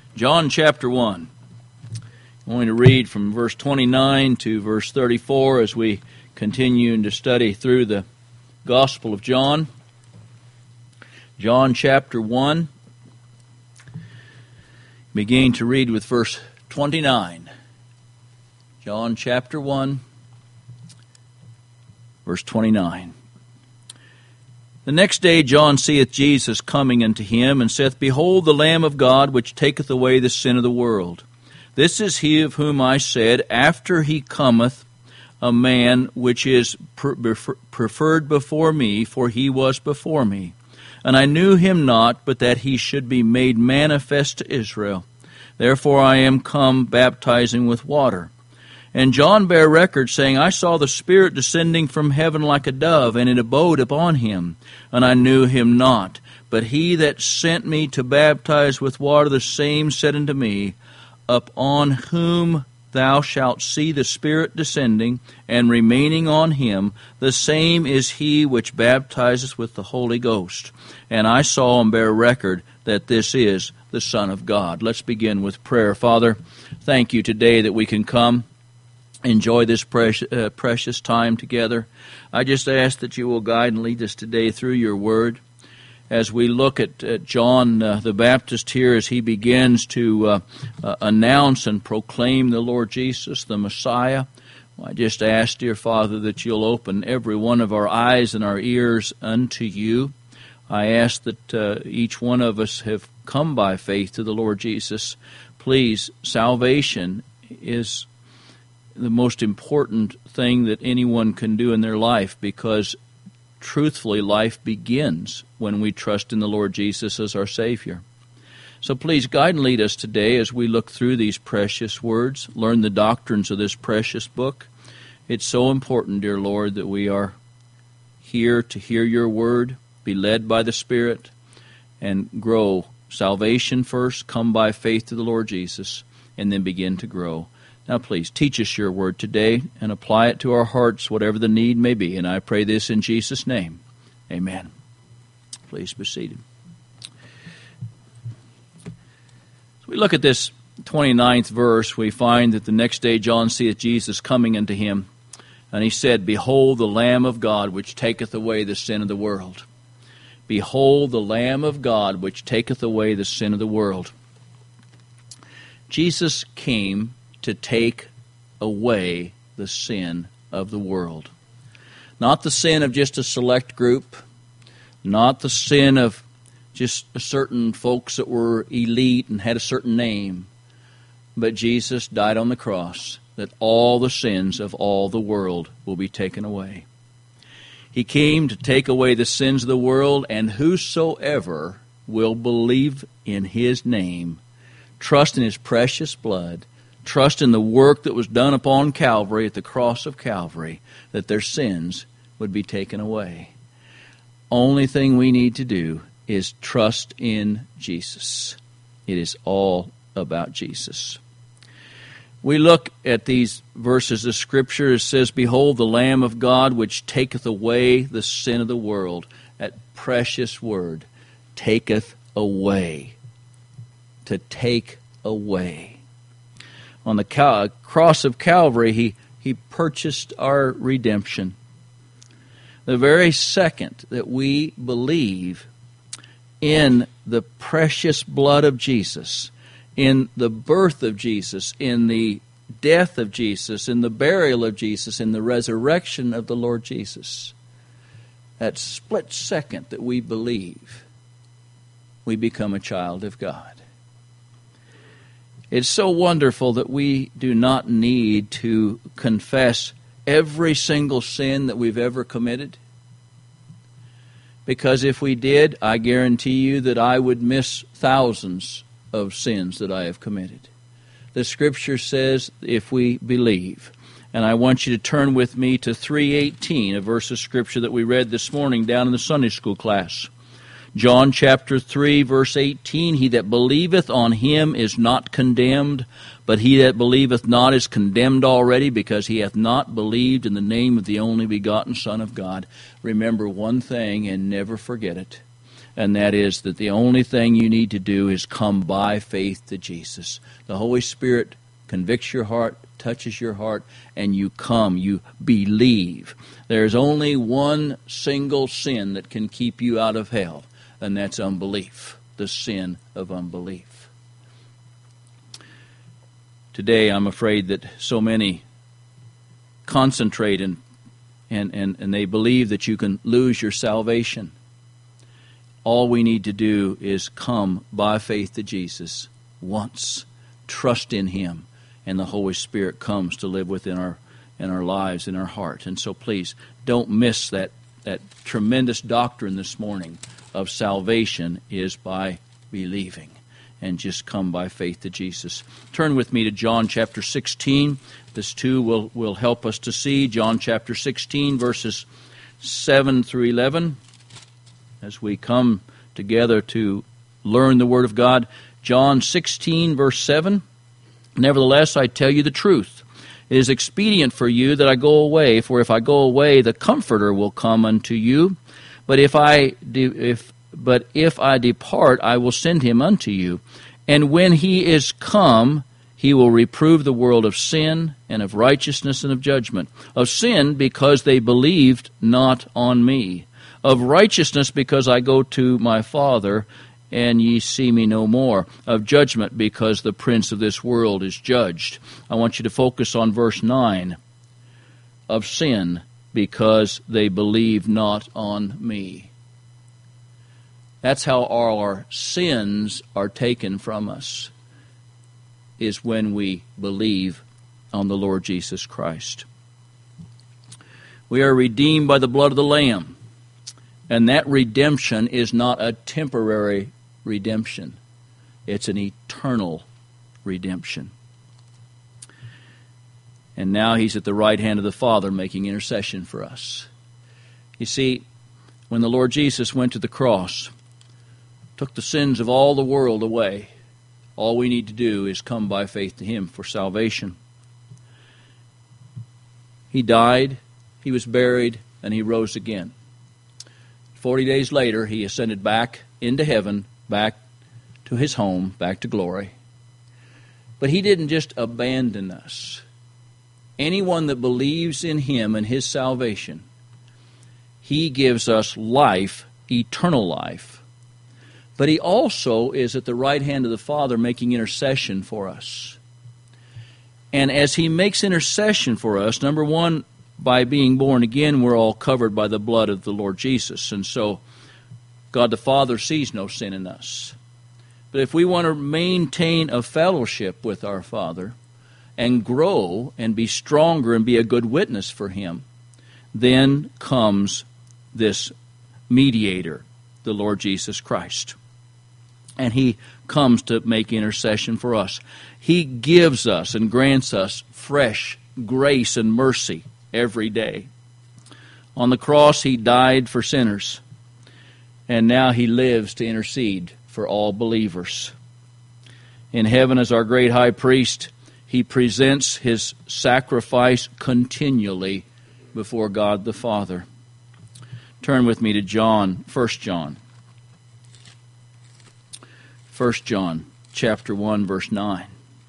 John chapter 1. I'm going to read from verse 29 to verse 34 as we continue to study through the Gospel of John. John chapter 1. Beginning to read with verse 29. John chapter 1, verse 29. The next day John seeth Jesus coming unto him, and saith, Behold the Lamb of God, which taketh away the sin of the world. This is he of whom I said, After he cometh a man which is preferred before me, for he was before me. And I knew him not, but that he should be made manifest to Israel. Therefore I am come baptizing with water. And John bare record, saying, I saw the Spirit descending from heaven like a dove, and it abode upon him. And I knew him not. But he that sent me to baptize with water, the same said unto me, Upon whom thou shalt see the Spirit descending, and remaining on him, the same is he which baptizeth with the Holy Ghost. And I saw and bear record that this is the Son of God. Let's begin with prayer. Father, thank you today that we can come, enjoy this precious time together. I just ask that you will guide and lead us today through your word. As we look at John the Baptist here, as he begins to announce and proclaim the Lord Jesus, the Messiah, I just ask, dear Father, that you'll open every one of our eyes and our ears unto you. I ask that each one of us have come by faith to the Lord Jesus. Please, salvation is the most important thing that anyone can do in their life, because truthfully life begins when we trust in the Lord Jesus as our Savior. So please guide and lead us today as we look through these precious words, learn the doctrines of this precious book. It's so important, dear Lord, that we are here to hear your word, be led by the Spirit, and grow. Salvation first, come by faith to the Lord Jesus, and then begin to grow. Now please, teach us your word today and apply it to our hearts, whatever the need may be. And I pray this in Jesus' name. Amen. Please be seated. As we look at this 29th verse, we find that the next day John seeth Jesus coming unto him, and he said, Behold the Lamb of God, which taketh away the sin of the world. Behold the Lamb of God, which taketh away the sin of the world. Jesus came to take away the sin of the world. Not the sin of just a select group, not the sin of just certain folks that were elite and had a certain name, but Jesus died on the cross that all the sins of all the world will be taken away. He came to take away the sins of the world, and whosoever will believe in his name, trust in his precious blood, trust in the work that was done upon Calvary, at the cross of Calvary, that their sins would be taken away. Only thing we need to do is trust in Jesus. It is all about Jesus. We look at these verses of Scripture. It says, Behold the Lamb of God, which taketh away the sin of the world. That precious word, taketh away. To take away. On the cross of Calvary, he purchased our redemption. The very second that we believe in the precious blood of Jesus, in the birth of Jesus, in the death of Jesus, in the burial of Jesus, in the resurrection of the Lord Jesus, that split second that we believe, we become a child of God. It's so wonderful that we do not need to confess every single sin that we've ever committed. Because if we did, I guarantee you that I would miss thousands of sins that I have committed. The Scripture says if we believe. And I want you to turn with me to 3:18, a verse of Scripture that we read this morning down in the Sunday school class. John chapter 3, verse 18, He that believeth on him is not condemned, but he that believeth not is condemned already, because he hath not believed in the name of the only begotten Son of God. Remember one thing and never forget it. and that is that the only thing you need to do is come by faith to Jesus. The Holy Spirit convicts your heart, touches your heart, and you come, you believe. There's only one single sin that can keep you out of hell, and that's unbelief, the sin of unbelief. Today, I'm afraid that so many concentrate and they believe that you can lose your salvation. All we need to do is come by faith to Jesus once, trust in Him, and the Holy Spirit comes to live within our lives, in our heart. And so please, don't miss that tremendous doctrine this morning of salvation is by believing. And just come by faith to Jesus. Turn with me to John chapter 16. This too will help us to see. John chapter 16, verses 7 through 11. As we come together to learn the Word of God. John 16, verse 7. Nevertheless, I tell you the truth. It is expedient for you that I go away, for if I go away, the Comforter will come unto you. But if I depart, I will send him unto you. And when he is come, he will reprove the world of sin, and of righteousness, and of judgment. Of sin, because they believed not on me. Of righteousness, because I go to my Father, and ye see me no more. Of judgment, because the prince of this world is judged. I want you to focus on verse 9. Of sin, because they believe not on me. That's how all our sins are taken from us, is when we believe on the Lord Jesus Christ. We are redeemed by the blood of the Lamb, and that redemption is not a temporary redemption. It's an eternal redemption. And now He's at the right hand of the Father making intercession for us. You see, when the Lord Jesus went to the cross, took the sins of all the world away, all we need to do is come by faith to Him for salvation. He died, He was buried, and He rose again. 40 days later, He ascended back into heaven, back to His home, back to glory. But He didn't just abandon us. Anyone that believes in Him and His salvation, He gives us life, eternal life. But He also is at the right hand of the Father making intercession for us. And as He makes intercession for us, number one, by being born again, we're all covered by the blood of the Lord Jesus. And so God the Father sees no sin in us. But if we want to maintain a fellowship with our Father and grow and be stronger and be a good witness for Him, then comes this mediator, the Lord Jesus Christ. And He comes to make intercession for us. He gives us and grants us fresh grace and mercy every day. On the cross, He died for sinners. And now He lives to intercede for all believers. In heaven, as our great high priest, He presents His sacrifice continually before God the Father. Turn with me to John, 1 John. 1 John chapter 1, verse 9.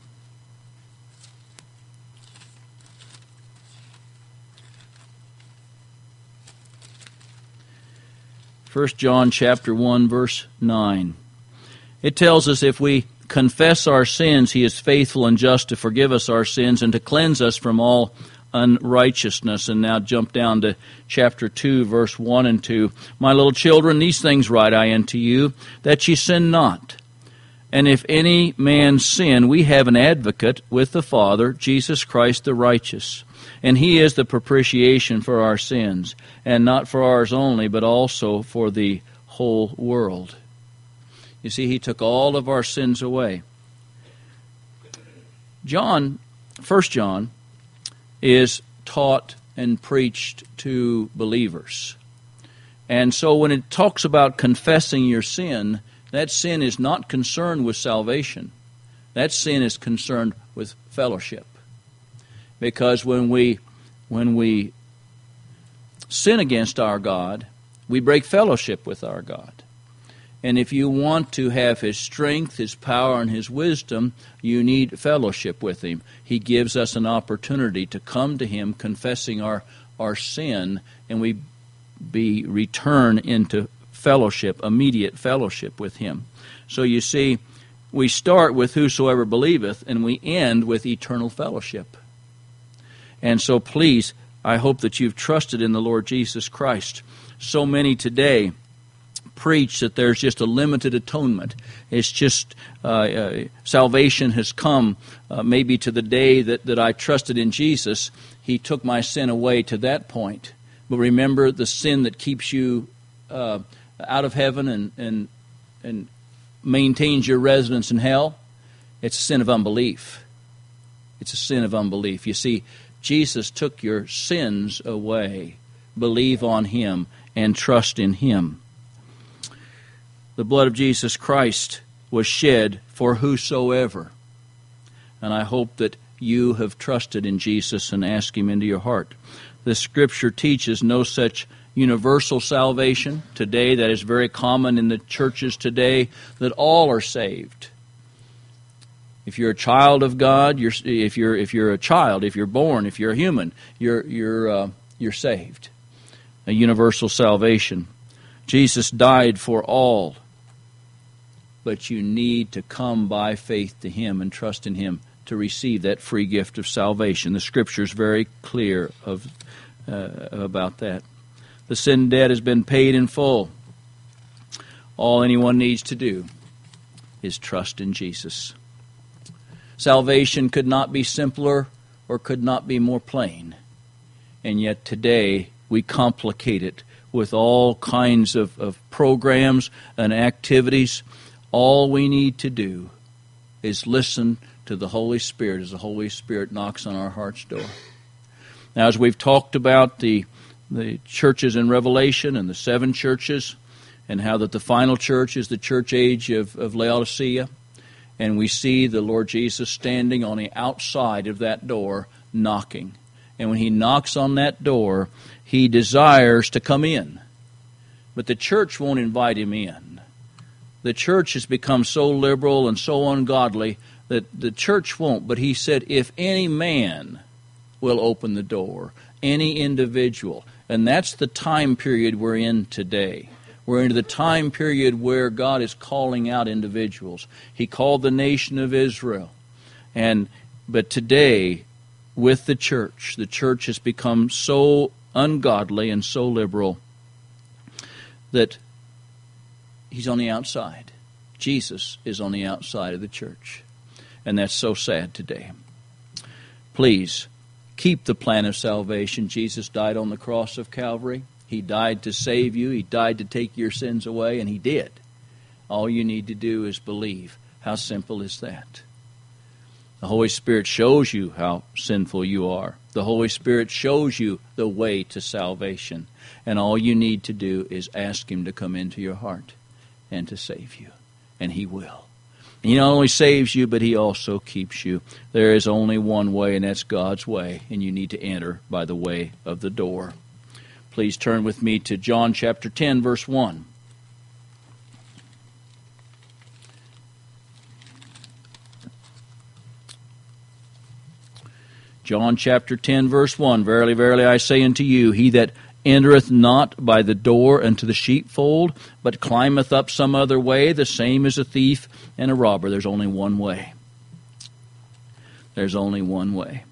First John chapter 1, verse 9. It tells us if we confess our sins, He is faithful and just to forgive us our sins and to cleanse us from all unrighteousness. And now jump down to chapter 2, verse 1 and 2. My little children, these things write I unto you, that ye sin not. And if any man sin, we have an advocate with the Father, Jesus Christ the righteous. And He is the propitiation for our sins, and not for ours only, but also for the whole world. You see, He took all of our sins away. 1 John, is taught and preached to believers. And so when it talks about confessing your sin, that sin is not concerned with salvation. That sin is concerned with fellowship. Because when we sin against our God, we break fellowship with our God. And if you want to have His strength, His power, and His wisdom, you need fellowship with Him. He gives us an opportunity to come to Him confessing our sin, and we return into fellowship, immediate fellowship with Him. So you see, we start with whosoever believeth, and we end with eternal fellowship. And so please, I hope that you've trusted in the Lord Jesus Christ. So many today preach that there's just a limited atonement. It's just salvation has come maybe to the day that I trusted in Jesus. He took my sin away to that point. But remember, the sin that keeps you out of heaven and maintains your residence in hell, it's a sin of unbelief. It's a sin of unbelief. You see, Jesus took your sins away. Believe on Him and trust in Him. The blood of Jesus Christ was shed for whosoever. And I hope that you have trusted in Jesus and asked Him into your heart. The Scripture teaches no such universal salvation today. That is very common in the churches today, that all are saved. If you're a child of God, if you're a child, if you're born, if you're a human, you're saved. A universal salvation. Jesus died for all, but you need to come by faith to Him and trust in Him to receive that free gift of salvation. The Scripture is very clear about that. The sin debt has been paid in full. All anyone needs to do is trust in Jesus. Salvation could not be simpler or could not be more plain. And yet today we complicate it with all kinds of programs and activities. All we need to do is listen to the Holy Spirit as the Holy Spirit knocks on our heart's door. Now, as we've talked about the churches in Revelation and the 7 churches, and how that the final church is the church age of Laodicea, and we see the Lord Jesus standing on the outside of that door knocking. And when He knocks on that door, He desires to come in. But the church won't invite Him in. The church has become so liberal and so ungodly that the church won't. But He said, if any man will open the door, any individual. And that's the time period we're in today. We're into the time period where God is calling out individuals. He called the nation of Israel. But today, with the church has become so ungodly and so liberal that He's on the outside. Jesus is on the outside of the church. And that's so sad today. Please, keep the plan of salvation. Jesus died on the cross of Calvary. He died to save you. He died to take your sins away, and He did. All you need to do is believe. How simple is that? The Holy Spirit shows you how sinful you are. The Holy Spirit shows you the way to salvation. And all you need to do is ask Him to come into your heart and to save you. And He will. He not only saves you, but He also keeps you. There is only one way, and that's God's way. And you need to enter by the way of the door. Please turn with me to John chapter 10, verse 1. John chapter 10, verse 1. Verily, verily, I say unto you, he that entereth not by the door into the sheepfold, but climbeth up some other way, the same is a thief and a robber. There's only one way. There's only one way.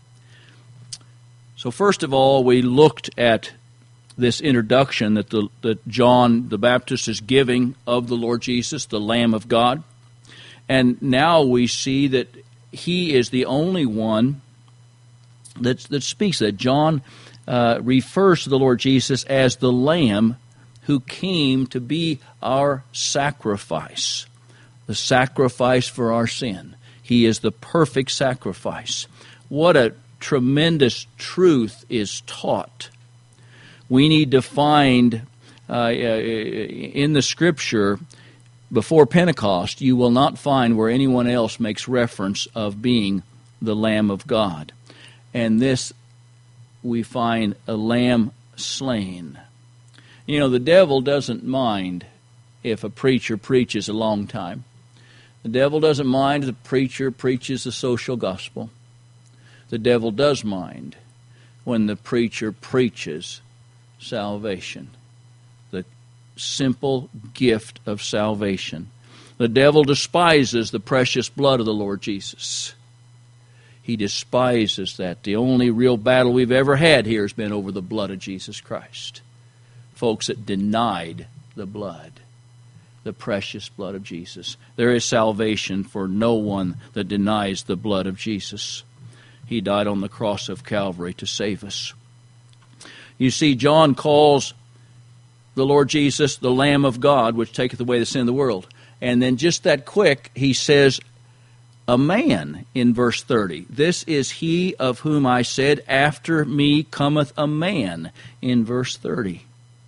So first of all, we looked at this introduction that John the Baptist is giving of the Lord Jesus, the Lamb of God. And now we see that He is the only one that speaks that. John refers to the Lord Jesus as the Lamb who came to be our sacrifice, the sacrifice for our sin. He is the perfect sacrifice. What a tremendous truth is taught. We need to find in the Scripture, before Pentecost, you will not find where anyone else makes reference of being the Lamb of God. And this, we find a lamb slain. You know, the devil doesn't mind if a preacher preaches a long time. The devil doesn't mind if the preacher preaches the social gospel. The devil does mind when the preacher preaches salvation, the simple gift of salvation. The devil despises the precious blood of the Lord Jesus. He despises that. The only real battle we've ever had here has been over the blood of Jesus Christ. Folks that denied the blood, the precious blood of Jesus. There is salvation for no one that denies the blood of Jesus. He died on the cross of Calvary to save us. You see, John calls the Lord Jesus the Lamb of God, which taketh away the sin of the world. And then just that quick, he says, a man in verse 30. This is he of whom I said, after me cometh a man in verse 30.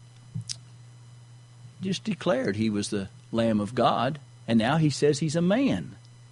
Just declared he was the Lamb of God, and now he says he's a man.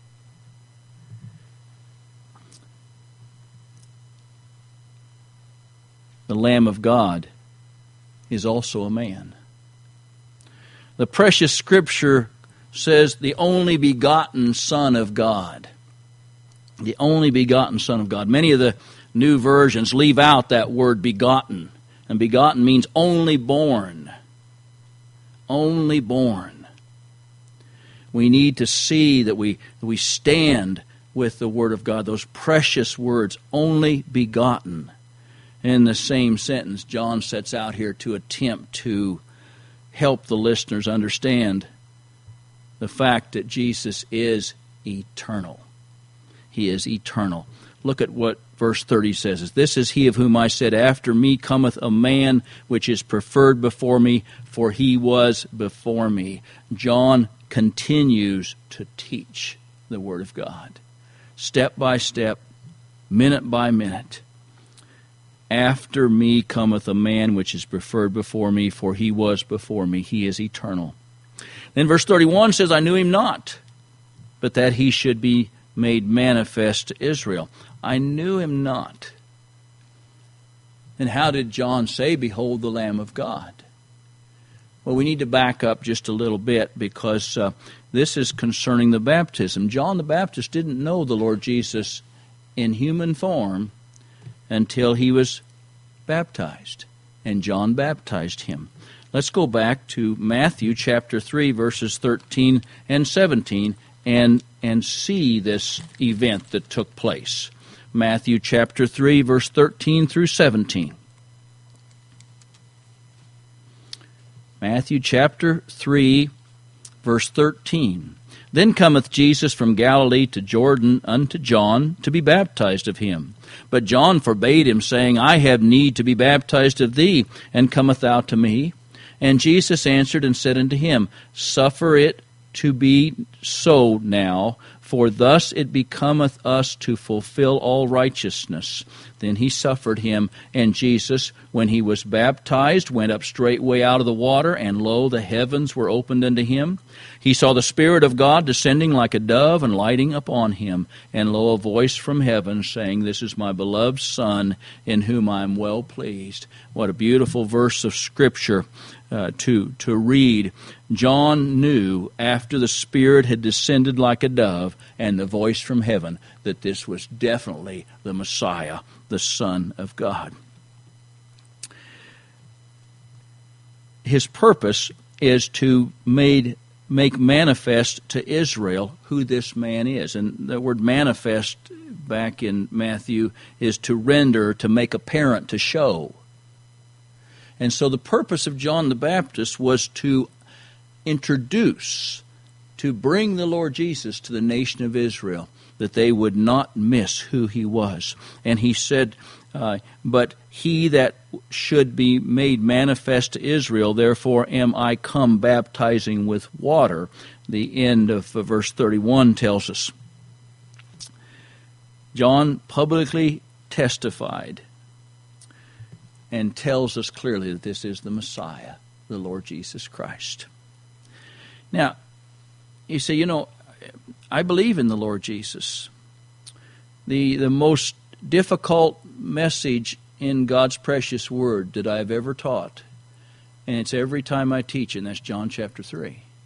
The Lamb of God is also a man. The precious Scripture says the only begotten Son of God. The only begotten Son of God. Many of the new versions leave out that word begotten. And begotten means only born. Only born. We need to see that we stand with the Word of God. Those precious words, only begotten. In the same sentence, John sets out here to attempt to help the listeners understand the fact that Jesus is eternal. He is eternal. Look at what verse 30 says. This is he of whom I said, after me cometh a man which is preferred before me, for he was before me. John continues to teach the Word of God. Step by step, minute by minute. After me cometh a man which is preferred before me, for he was before me. He is eternal. Then verse 31 says, I knew him not, but that he should be made manifest to Israel. I knew him not. And how did John say, behold the Lamb of God? Well, we need to back up just a little bit, because this is concerning the baptism. John the Baptist didn't know the Lord Jesus in human form until he was baptized, and John baptized him. Let's go back to Matthew chapter 3, verses 13 and 17, and see this event that took place. Matthew chapter 3, verse 13 through 17. Matthew chapter 3, verse 13. Then cometh Jesus from Galilee to Jordan unto John to be baptized of him. But John forbade him, saying, I have need to be baptized of thee, and cometh thou to me? And Jesus answered and said unto him, Suffer it to be so now, for thus it becometh us to fulfill all righteousness. Then he suffered him, and Jesus, when he was baptized, went up straightway out of the water, and lo, the heavens were opened unto him. He saw the Spirit of God descending like a dove and lighting upon him. And lo, a voice from heaven saying, This is my beloved Son, in whom I am well pleased. What a beautiful verse of Scripture to read. John knew after the Spirit had descended like a dove and the voice from heaven that this was definitely the Messiah, the Son of God. His purpose is to make manifest to Israel who this man is. And the word manifest back in Matthew is to render, to make apparent, to show. And so the purpose of John the Baptist was to introduce, to bring the Lord Jesus to the nation of Israel, that they would not miss who he was. And he said, but he that should be made manifest to Israel, therefore am I come baptizing with water. The end of verse 31 tells us. John publicly testified and tells us clearly that this is the Messiah, the Lord Jesus Christ. Now, you say, I believe in the Lord Jesus. The most difficult message in God's precious Word that I've ever taught, and it's every time I teach, and that's John chapter 3.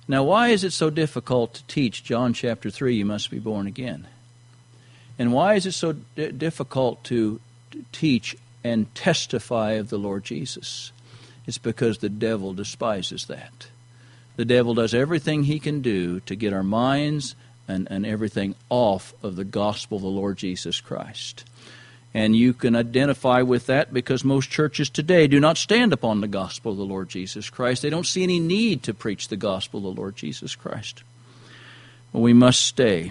Now, why is it so difficult to teach John chapter 3, you must be born again? And why is it so difficult to teach and testify of the Lord Jesus? It's because the devil despises that. The devil does everything he can do to get our minds and everything off of the gospel of the Lord Jesus Christ. And you can identify with that because most churches today do not stand upon the gospel of the Lord Jesus Christ. They don't see any need to preach the gospel of the Lord Jesus Christ. Well, we must stay.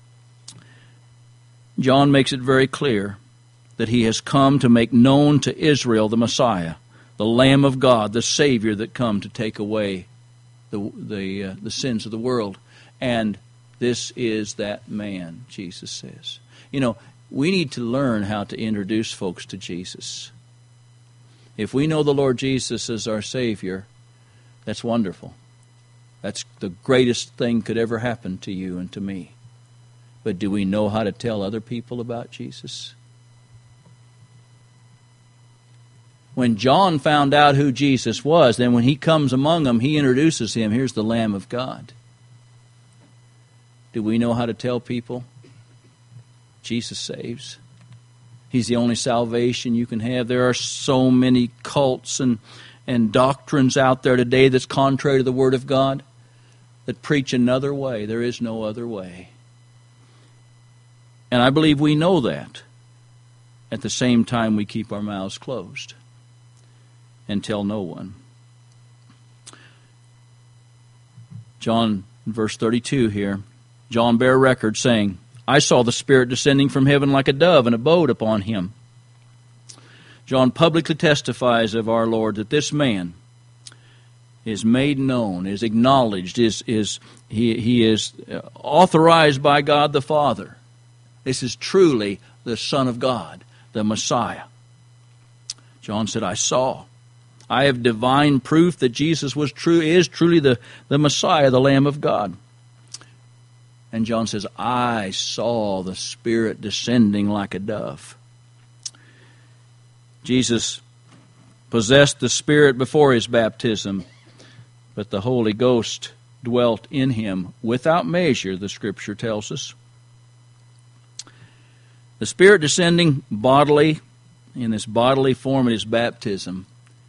John makes it very clear that he has come to make known to Israel the Messiah, the Lamb of God, the Savior that come to take away the sins of the world. And this is that man, Jesus says. You know, we need to learn how to introduce folks to Jesus. If we know the Lord Jesus as our Savior, that's wonderful. That's the greatest thing could ever happen to you and to me. But do we know how to tell other people about Jesus? When John found out who Jesus was, then when he comes among them, he introduces him. Here's the Lamb of God. Do we know how to tell people? Jesus saves. He's the only salvation you can have. There are so many cults and doctrines out there today that's contrary to the Word of God that preach another way. There is no other way. And I believe we know that. At the same time, we keep our mouths closed and tell no one. John, verse 32 here, John bare record saying, I saw the Spirit descending from heaven like a dove and abode upon him. John publicly testifies of our Lord that this man is made known, is acknowledged, he is authorized by God the Father. This is truly the Son of God, the Messiah. John said, I saw. I have divine proof that Jesus is truly the Messiah, the Lamb of God. And John says, I saw the Spirit descending like a dove. Jesus possessed the Spirit before his baptism, but the Holy Ghost dwelt in him without measure, the Scripture tells us. The Spirit descending bodily, in this bodily form at his baptism,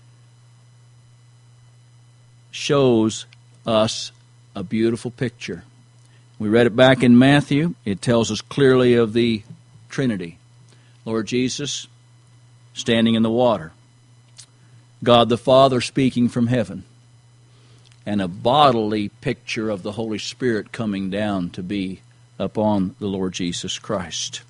shows us a beautiful picture. We read it back in Matthew. It tells us clearly of the Trinity. Lord Jesus standing in the water. God the Father speaking from heaven. And a bodily picture of the Holy Spirit coming down to be upon the Lord Jesus Christ.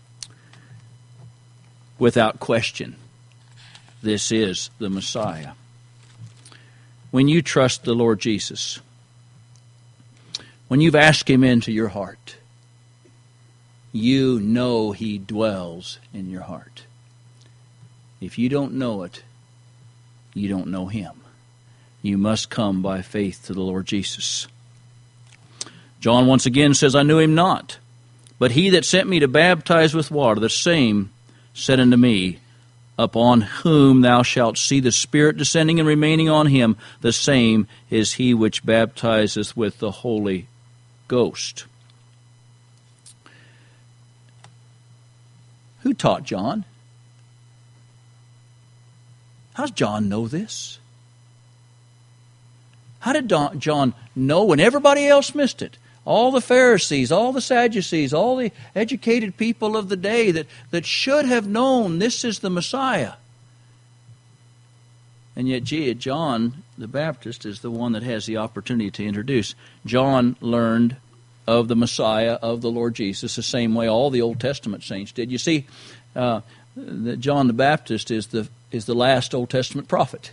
Without question, this is the Messiah. When you trust the Lord Jesus, when you've asked Him into your heart, you know He dwells in your heart. If you don't know it, you don't know Him. You must come by faith to the Lord Jesus. John once again says, I knew Him not, but He that sent me to baptize with water, the same said unto me, upon whom thou shalt see the Spirit descending and remaining on him, the same is he which baptizeth with the Holy Ghost. Who taught John? How does John know this? How did John know when everybody else missed it? All the Pharisees, all the Sadducees, all the educated people of the day that should have known this is the Messiah. And yet John the Baptist is the one that has the opportunity to introduce. John learned of the Messiah, of the Lord Jesus, the same way all the Old Testament saints did. You see, John the Baptist is the last Old Testament prophet.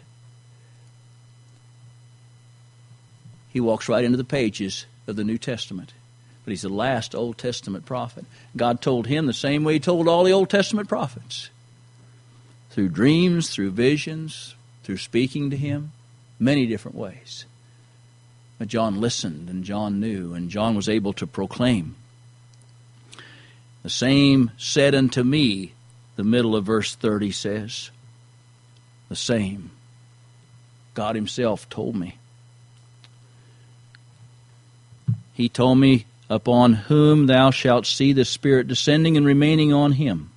He walks right into the pages of the New Testament. But he's the last Old Testament prophet. God told him the same way He told all the Old Testament prophets. Through dreams, through visions, through speaking to him, many different ways. But John listened, and John knew, and John was able to proclaim. The same said unto me, the middle of verse 30 says, the same. God Himself told me. He told me, upon whom thou shalt see the Spirit descending and remaining on him.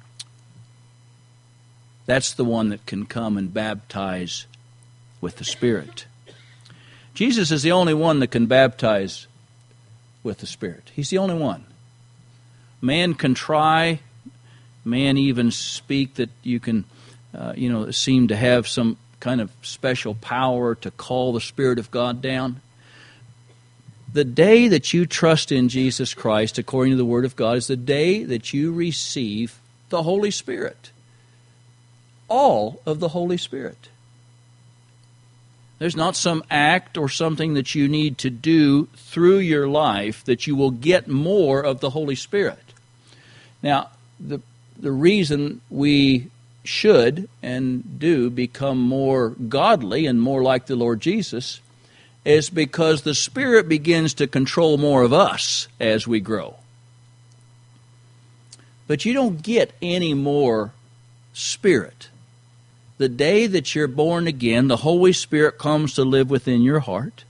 That's the one that can come and baptize with the Spirit. Jesus is the only one that can baptize with the Spirit. He's the only one. Man can try, man even speak that you can, seem to have some kind of special power to call the Spirit of God down. The day that you trust in Jesus Christ, according to the Word of God, is the day that you receive the Holy Spirit. All of the Holy Spirit. There's not some act or something that you need to do through your life that you will get more of the Holy Spirit. Now, the reason we should and do become more godly and more like the Lord Jesus is because the Spirit begins to control more of us as we grow. But you don't get any more Spirit. The day that you're born again, the Holy Spirit comes to live within your heart.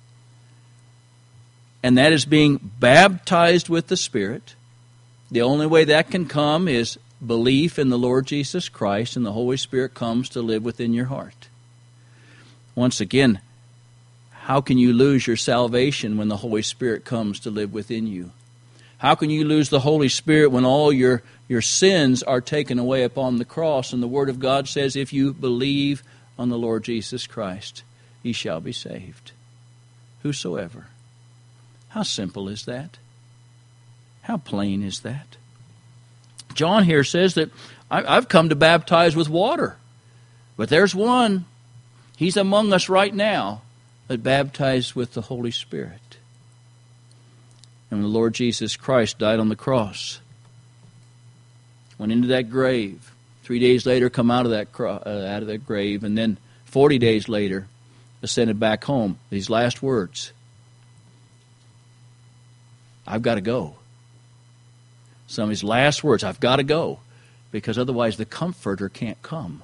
And that is being baptized with the Spirit. The only way that can come is belief in the Lord Jesus Christ, and the Holy Spirit comes to live within your heart. Once again, how can you lose your salvation when the Holy Spirit comes to live within you? How can you lose the Holy Spirit when all your sins are taken away upon the cross? And the Word of God says, if you believe on the Lord Jesus Christ, ye shall be saved. Whosoever. How simple is that? How plain is that? John here says that I've come to baptize with water. But there's one. He's among us right now that baptized with the Holy Spirit. And the Lord Jesus Christ died on the cross, went into that grave. 3 days later, come out of that grave, and then 40 days later, ascended back home. These last words: I've got to go. Some of his last words: I've got to go, because otherwise the Comforter can't come.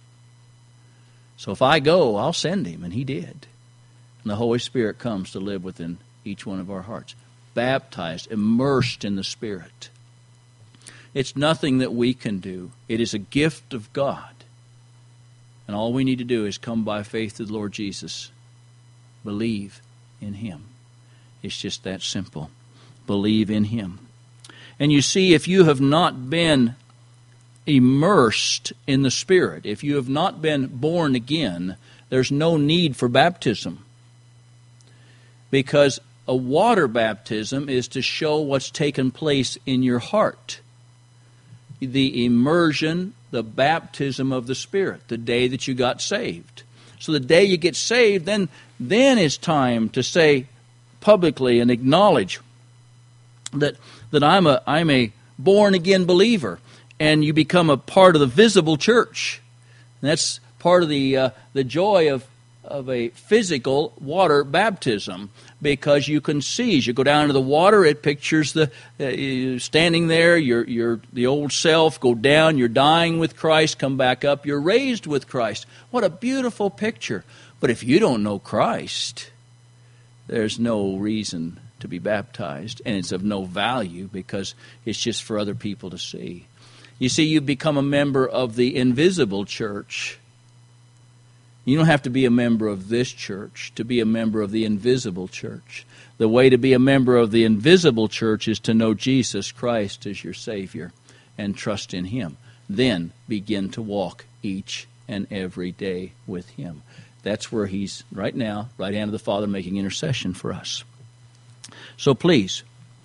So if I go, I'll send him, and he did. And the Holy Spirit comes to live within each one of our hearts. Baptized, immersed in the Spirit. It's nothing that we can do. It is a gift of God. And all we need to do is come by faith to the Lord Jesus. Believe in him. It's just that simple. Believe in him. And you see, if you have not been immersed in the Spirit, if you have not been born again, there's no need for baptism. Because a water baptism is to show what's taken place in your heart. The immersion, the baptism of the Spirit, the day that you got saved. So the day you get saved, then it's time to say publicly and acknowledge that I'm a born again believer, and you become a part of the visible church. And that's part of the joy of a physical water baptism, because you can see as you go down into the water, it pictures the standing there, the old self, go down, you're dying with Christ, come back up, you're raised with Christ. What a beautiful picture. But if you don't know Christ, there's no reason to be baptized, and it's of no value because it's just for other people to see. You see, you become a member of the invisible church. You don't have to be a member of this church to be a member of the invisible church. The way to be a member of the invisible church is to know Jesus Christ as your Savior and trust in him. Then begin to walk each and every day with him. That's where he's right now, right hand of the Father, making intercession for us. So please,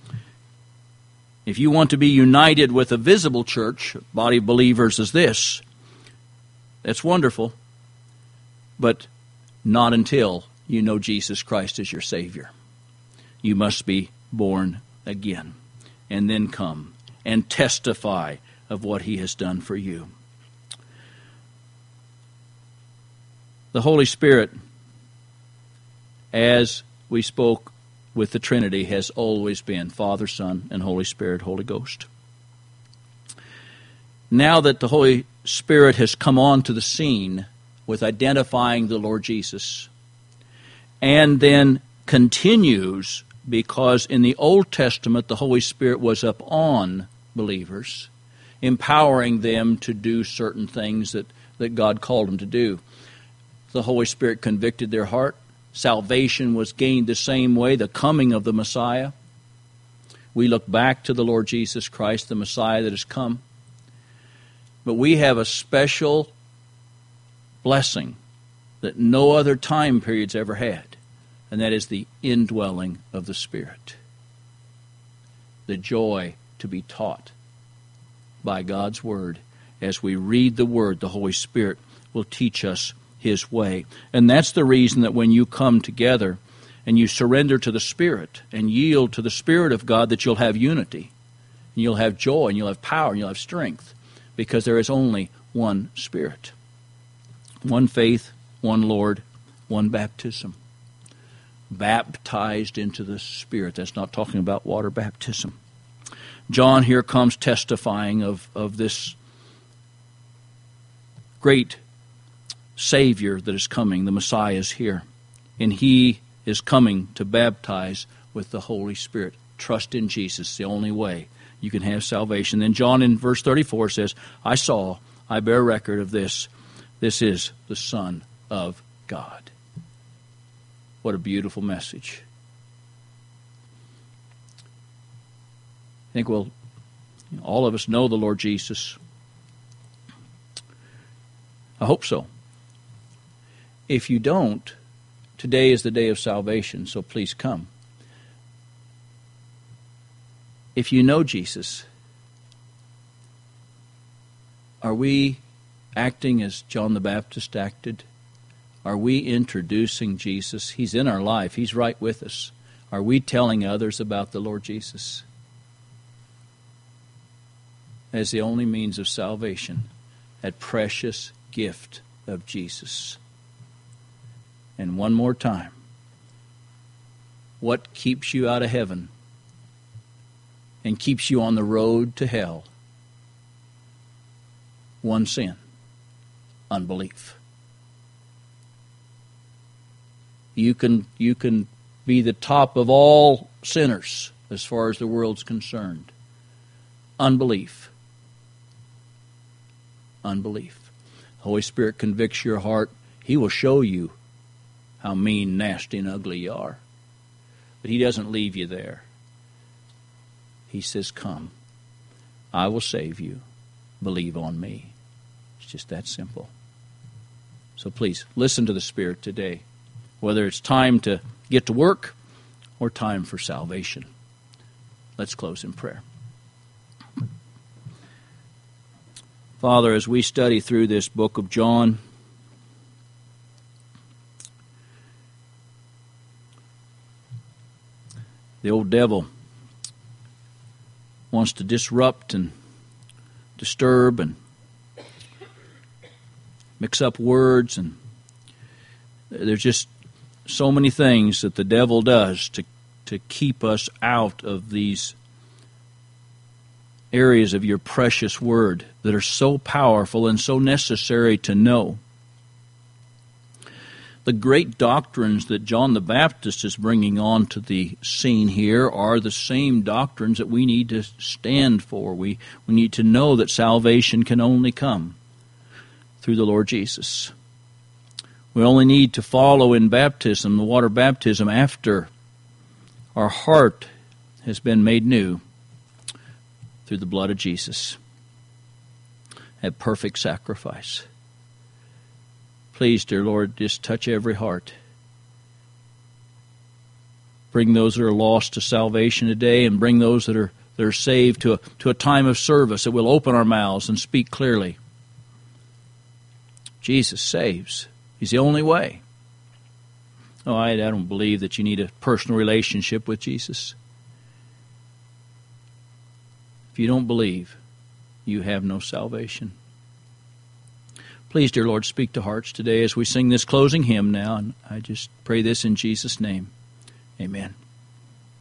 if you want to be united with a visible church, body of believers as this, that's wonderful. But not until you know Jesus Christ as your Savior. You must be born again. And then come and testify of what he has done for you. The Holy Spirit, as we spoke with the Trinity, has always been Father, Son, and Holy Spirit, Holy Ghost. Now that the Holy Spirit has come onto the scene with identifying the Lord Jesus, and then continues because in the Old Testament the Holy Spirit was upon believers, empowering them to do certain things that God called them to do. The Holy Spirit convicted their heart. Salvation was gained the same way, the coming of the Messiah. We look back to the Lord Jesus Christ, the Messiah that has come. But we have a special blessing that no other time period's ever had, and that is the indwelling of the Spirit. The joy to be taught by God's Word. As we read the Word, the Holy Spirit will teach us His way. And that's the reason that when you come together and you surrender to the Spirit and yield to the Spirit of God, that you'll have unity, and you'll have joy, and you'll have power, and you'll have strength, because there is only one Spirit. One faith, one Lord, one baptism. Baptized into the Spirit. That's not talking about water baptism. John here comes testifying of this great Savior that is coming. The Messiah is here. And He is coming to baptize with the Holy Spirit. Trust in Jesus, the only way you can have salvation. Then John in verse 34 says, I bear record of this. This is the Son of God. What a beautiful message. I think all of us know the Lord Jesus. I hope so. If you don't, today is the day of salvation, so please come. If you know Jesus, are we acting as John the Baptist acted? Are we introducing Jesus? He's in our life. He's right with us. Are we telling others about the Lord Jesus as the only means of salvation, that precious gift of Jesus? And one more time, what keeps you out of heaven and keeps you on the road to hell? One sin: unbelief. You can be the top of all sinners as far as the world's concerned. Unbelief. Unbelief. The Holy Spirit convicts your heart. He will show you how mean, nasty, and ugly you are. But He doesn't leave you there. He says, come. I will save you. Believe on me. It's just that simple. So please, listen to the Spirit today, whether it's time to get to work or time for salvation. Let's close in prayer. Father, as we study through this book of John, the old devil wants to disrupt and disturb and mix up words, and there's just so many things that the devil does to keep us out of these areas of your precious word that are so powerful and so necessary to know. The great doctrines that John the Baptist is bringing onto the scene here are the same doctrines that we need to stand for. We need to know that salvation can only come through the Lord Jesus. We only need to follow in baptism, the water baptism, after our heart has been made new through the blood of Jesus, at perfect sacrifice. Please, dear Lord, just touch every heart. Bring those that are lost to salvation today, and bring those that are saved to a time of service that will open our mouths and speak clearly. Jesus saves. He's the only way. Oh, I don't believe that you need a personal relationship with Jesus. If you don't believe, you have no salvation. Please, dear Lord, speak to hearts today as we sing this closing hymn now, and I just pray this in Jesus' name. Amen.